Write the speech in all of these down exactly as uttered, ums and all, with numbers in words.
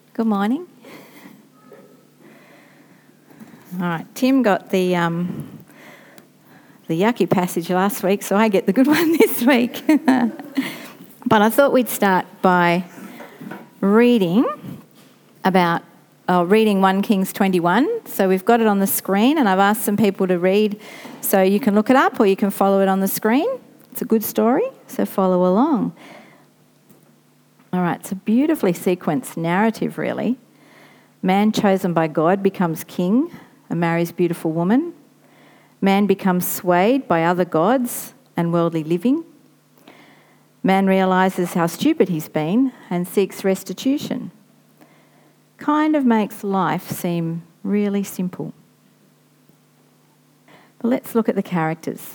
Good morning. All right, Tim got the um, the yucky passage last week, so I get the good one this week. But I thought we'd start by reading about uh, reading First Kings twenty-one. So we've got it on the screen, and I've asked some people to read, so you can look it up or you can follow it on the screen. It's a good story, so follow along. All right, it's a beautifully sequenced narrative, really. Man chosen by God becomes king and marries beautiful woman. Man becomes swayed by other gods and worldly living. Man realises how stupid he's been and seeks restitution. Kind of makes life seem really simple. But let's look at the characters.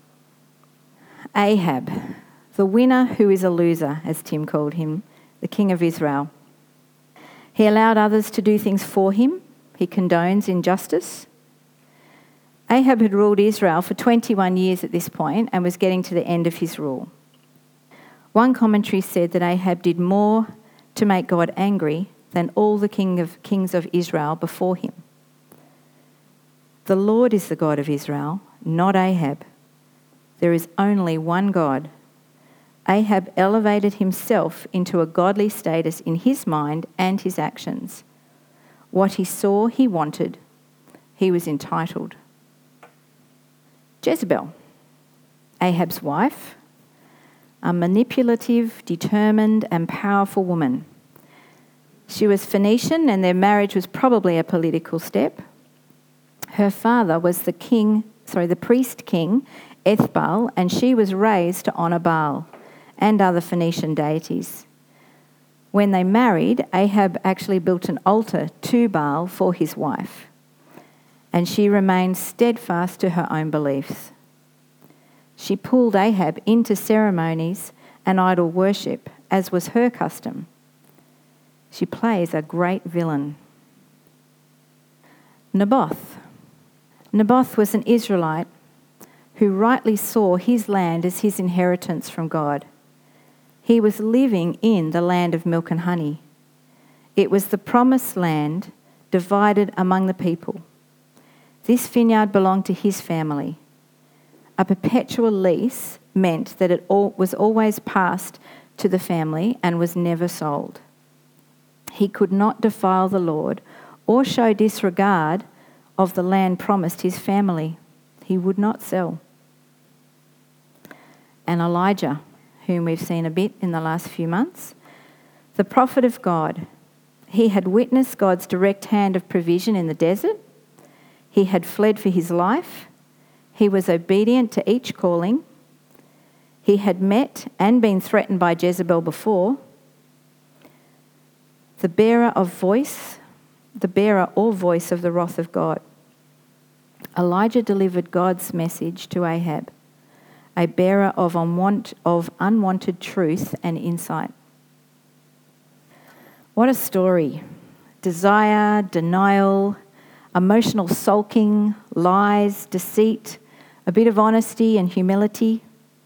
Ahab, the winner who is a loser, as Tim called him, the king of Israel. He allowed others to do things for him. He condones injustice. Ahab had ruled Israel for twenty-one years at this point and was getting to the end of his rule. One commentary said that Ahab did more to make God angry than all the king of, kings of Israel before him. The Lord is the God of Israel, not Ahab. There is only one God. Ahab elevated himself into a godly status in his mind and his actions. What he saw, he wanted. He was entitled. Jezebel, Ahab's wife, a manipulative, determined, and powerful woman. She was Phoenician, and their marriage was probably a political step. Her father was the king, sorry, the priest king, Ethbaal, and she was raised to honour Baal and other Phoenician deities. When they married, Ahab actually built an altar to Baal for his wife, and she remained steadfast to her own beliefs. She pulled Ahab into ceremonies and idol worship, as was her custom. She plays a great villain. Naboth. Naboth was an Israelite who rightly saw his land as his inheritance from God. He was living in the land of milk and honey. It was the promised land divided among the people. This vineyard belonged to his family. A perpetual lease meant that it all was always passed to the family and was never sold. He could not defile the Lord or show disregard of the land promised his family. He would not sell. And Elijah, whom we've seen a bit in the last few months, the prophet of God. He had witnessed God's direct hand of provision in the desert. He had fled for his life. He was obedient to each calling. He had met and been threatened by Jezebel before. The bearer of voice, the bearer or voice of the wrath of God. Elijah delivered God's message to Ahab, a bearer of, unwant, of unwanted truth and insight. What a story. Desire, denial, emotional sulking, lies, deceit, a bit of honesty and humility.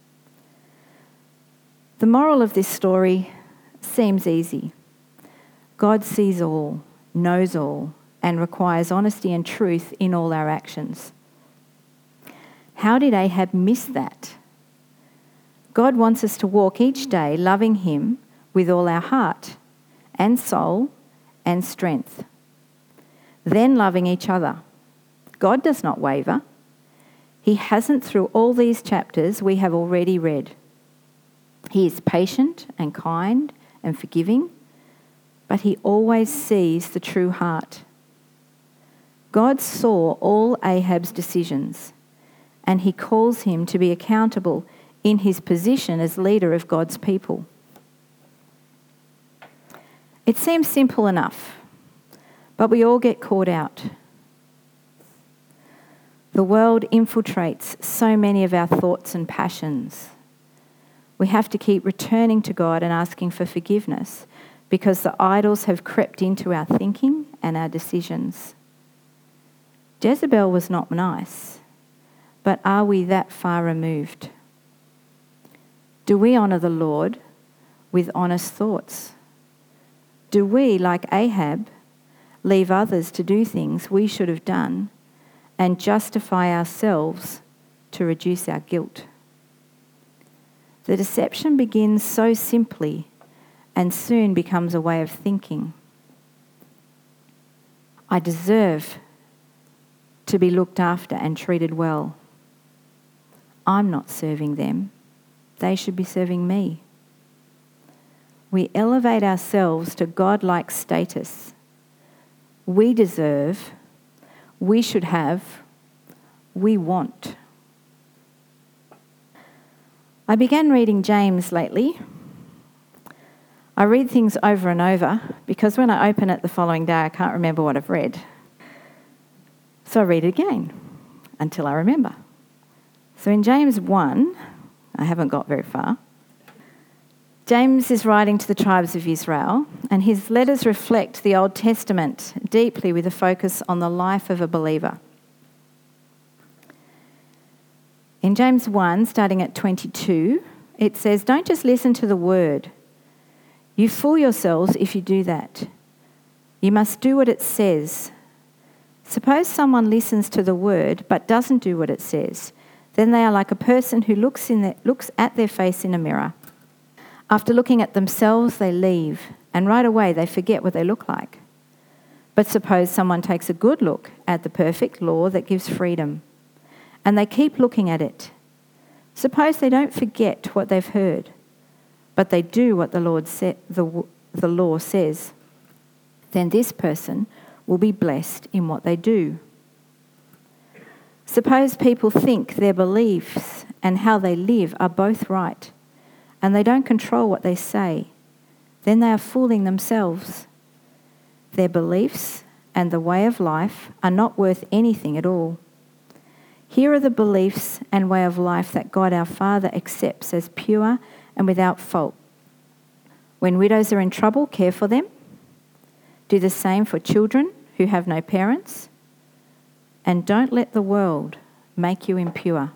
The moral of this story seems easy. God sees all, knows all, and requires honesty and truth in all our actions. How did Ahab miss that? God wants us to walk each day loving him with all our heart and soul and strength. Then loving each other. God does not waver. He hasn't through all these chapters we have already read. He is patient and kind and forgiving, but he always sees the true heart. God saw all Ahab's decisions, and he calls him to be accountable in his position as leader of God's people. It seems simple enough, but we all get caught out. The world infiltrates so many of our thoughts and passions. We have to keep returning to God and asking for forgiveness because the idols have crept into our thinking and our decisions. Jezebel was not nice, but are we that far removed? Do we honour the Lord with honest thoughts? Do we, like Ahab, leave others to do things we should have done and justify ourselves to reduce our guilt? The deception begins so simply and soon becomes a way of thinking. I deserve to be looked after and treated well. I'm not serving them. They should be serving me. We elevate ourselves to God-like status. We deserve, we should have, we want. I began reading James lately. I read things over and over because when I open it the following day, I can't remember what I've read. So I read it again until I remember. So in James one, I haven't got very far, James is writing to the tribes of Israel, and his letters reflect the Old Testament deeply with a focus on the life of a believer. In James one, starting at twenty-two, it says, "Don't just listen to the word. You fool yourselves if you do that. You must do what it says. Suppose someone listens to the word but doesn't do what it says. Then they are like a person who looks in the, looks at their face in a mirror. After looking at themselves, they leave, and right away they forget what they look like. But suppose someone takes a good look at the perfect law that gives freedom, and they keep looking at it. Suppose they don't forget what they've heard, but they do what the Lord sa- the, the law says. Then this person will be blessed in what they do. Suppose people think their beliefs and how they live are both right, and they don't control what they say. Then they are fooling themselves. Their beliefs and the way of life are not worth anything at all. Here are the beliefs and way of life that God our Father accepts as pure and without fault. When widows are in trouble, care for them. Do the same for children who have no parents. And don't let the world make you impure."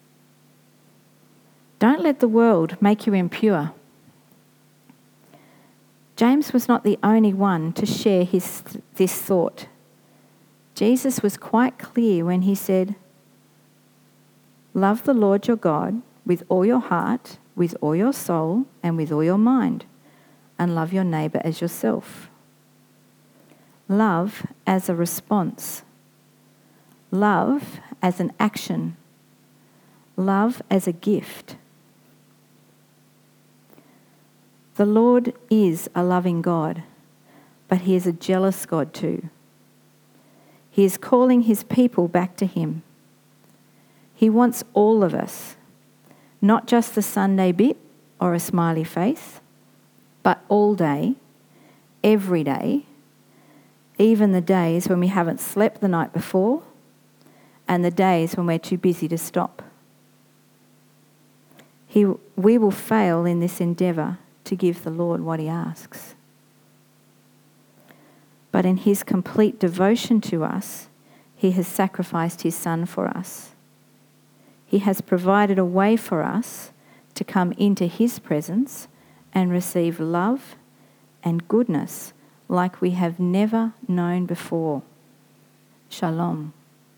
Don't let the world make you impure. James was not the only one to share his, this thought. Jesus was quite clear when he said, "Love the Lord your God with all your heart, with all your soul, and with all your mind, and love your neighbour as yourself." Love as a response. Love as an action. Love as a gift. The Lord is a loving God, but he is a jealous God too. He is calling his people back to him. He wants all of us, not just the Sunday bit or a smiley face, but all day, every day, even the days when we haven't slept the night before and the days when we're too busy to stop. He, we will fail in this endeavour to give the Lord what he asks. But in his complete devotion to us, he has sacrificed his Son for us. He has provided a way for us to come into his presence and receive love and goodness like we have never known before. Shalom.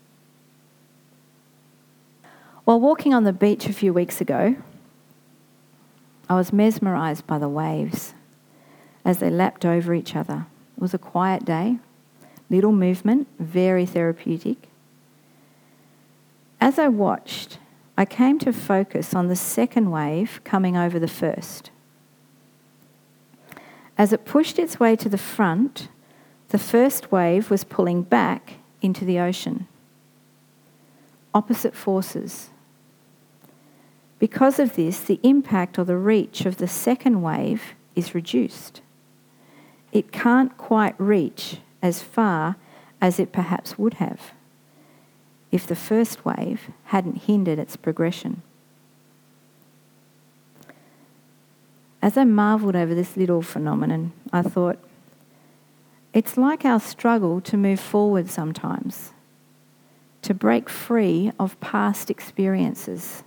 While walking on the beach a few weeks ago, I was mesmerised by the waves as they lapped over each other. It was a quiet day, little movement, very therapeutic. As I watched, I came to focus on the second wave coming over the first. As it pushed its way to the front, the first wave was pulling back into the ocean. Opposite forces. Because of this, the impact or the reach of the second wave is reduced. It can't quite reach as far as it perhaps would have if the first wave hadn't hindered its progression. As I marvelled over this little phenomenon, I thought, it's like our struggle to move forward sometimes, to break free of past experiences.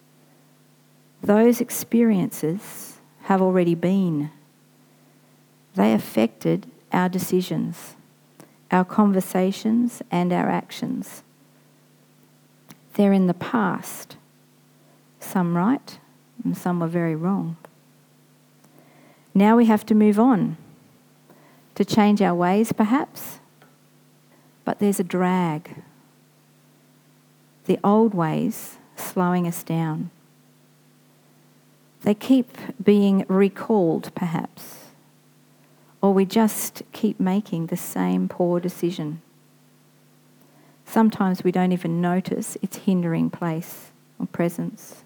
Those experiences have already been. They affected our decisions, our conversations, and our actions. They're in the past, some right and some were very wrong. Now we have to move on, to change our ways perhaps, but there's a drag. The old ways slowing us down. They keep being recalled perhaps, or we just keep making the same poor decision. Sometimes we don't even notice its hindering place or presence.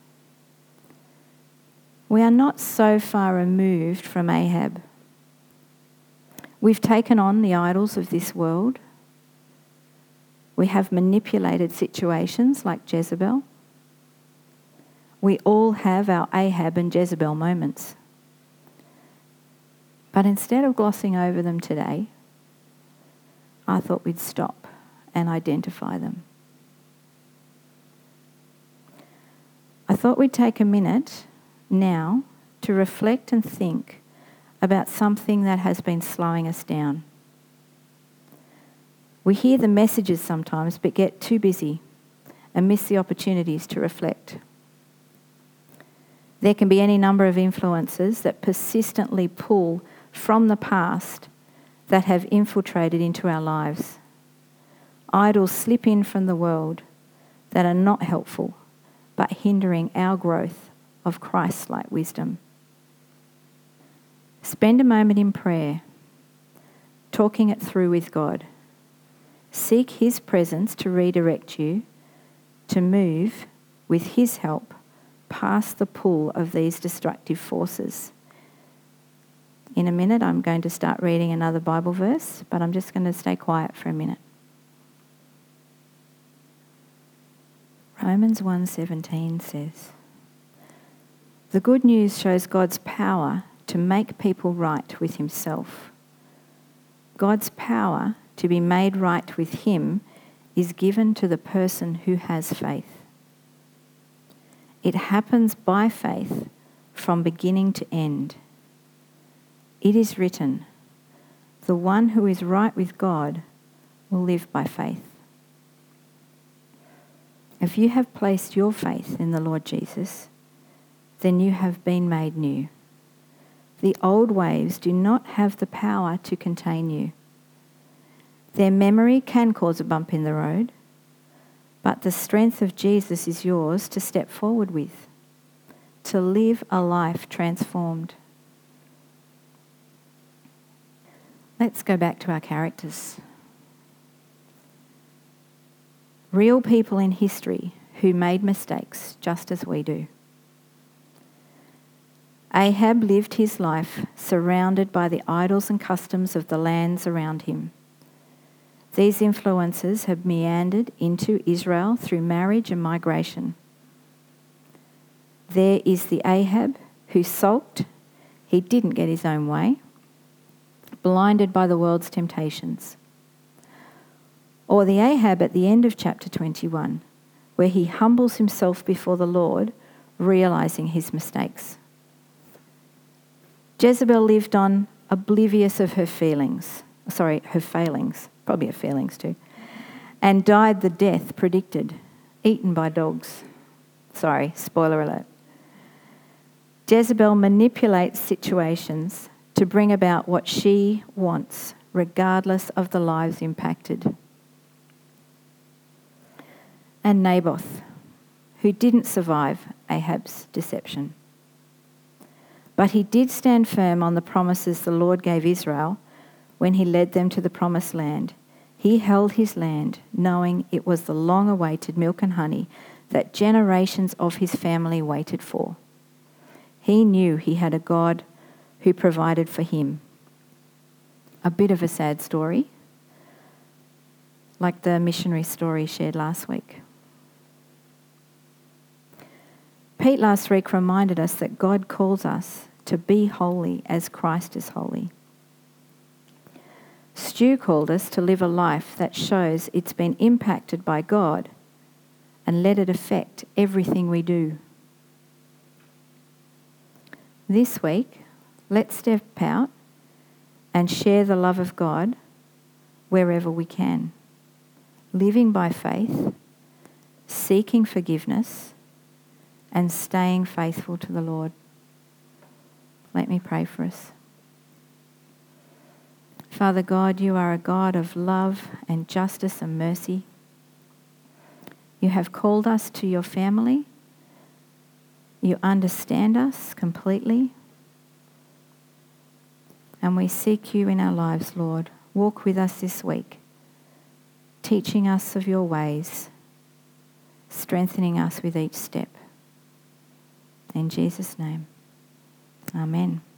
We are not so far removed from Ahab. We've taken on the idols of this world. We have manipulated situations like Jezebel. We all have our Ahab and Jezebel moments. But instead of glossing over them today, I thought we'd stop and identify them. I thought we'd take a minute now to reflect and think about something that has been slowing us down. We hear the messages sometimes but get too busy and miss the opportunities to reflect. There can be any number of influences that persistently pull from the past that have infiltrated into our lives. Idols slip in from the world that are not helpful but hindering our growth of Christ-like wisdom. Spend a moment in prayer, talking it through with God. Seek His presence to redirect you, to move, with His help, past the pull of these destructive forces. In a minute, I'm going to start reading another Bible verse, but I'm just going to stay quiet for a minute. Romans one seventeen says, "The good news shows God's power to make people right with Himself. God's power to be made right with Him is given to the person who has faith. It happens by faith from beginning to end. It is written, 'The one who is right with God will live by faith.'" If you have placed your faith in the Lord Jesus, then you have been made new. The old ways do not have the power to contain you. Their memory can cause a bump in the road, but the strength of Jesus is yours to step forward with, to live a life transformed. Let's go back to our characters. Real people in history who made mistakes just as we do. Ahab lived his life surrounded by the idols and customs of the lands around him. These influences have meandered into Israel through marriage and migration. There is the Ahab who sulked, he didn't get his own way, blinded by the world's temptations. Or the Ahab at the end of chapter twenty-one, where he humbles himself before the Lord, realising his mistakes. Jezebel lived on, oblivious of her feelings, sorry, her failings, probably her feelings too, and died the death predicted, eaten by dogs. Sorry, spoiler alert. Jezebel manipulates situations to bring about what she wants, regardless of the lives impacted. And Naboth, who didn't survive Ahab's deception. But he did stand firm on the promises the Lord gave Israel when he led them to the promised land. He held his land, knowing it was the long-awaited milk and honey that generations of his family waited for. He knew he had a God who provided for him. A bit of a sad story, like the missionary story shared last week. Pete last week reminded us that God calls us to be holy as Christ is holy. Stu called us to live a life that shows it's been impacted by God and let it affect everything we do. This week, let's step out and share the love of God wherever we can, living by faith, seeking forgiveness, and staying faithful to the Lord. Let me pray for us. Father God, you are a God of love and justice and mercy. You have called us to your family. You understand us completely. And we seek you in our lives, Lord. Walk with us this week, teaching us of your ways, strengthening us with each step. In Jesus' name, amen.